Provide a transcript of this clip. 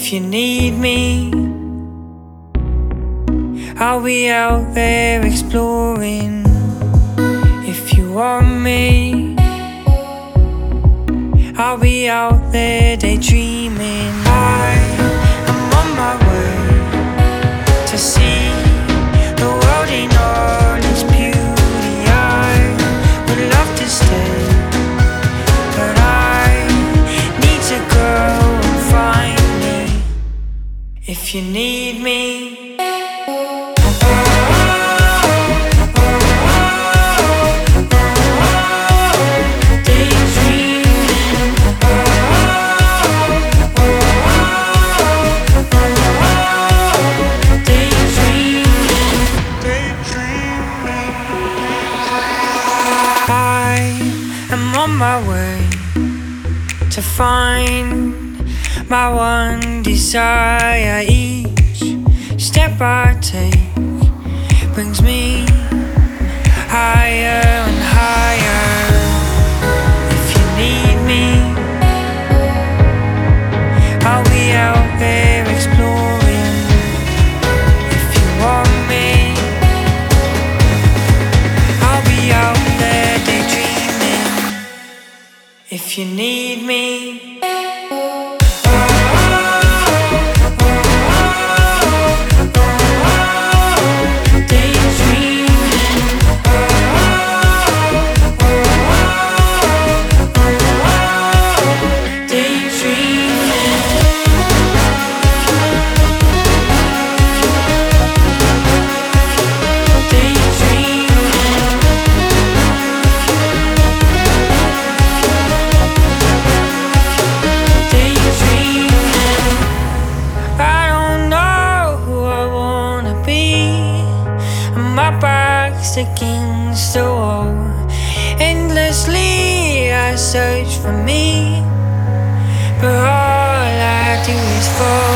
If you need me, I'll be out there exploring. If you want me, I'll be out there daydreaming. I am on my way to see the world in all its beauty. I would love to stay, but I need to go and find me. If you need me, I'm on my way to find my one desire. Each step I take brings me higher and higher. If you need me, I'll be out there exploring. If you want me, I'll be out there daydreaming. If you need me, my back's against the wall. Endlessly I search for me, but all I do is fall.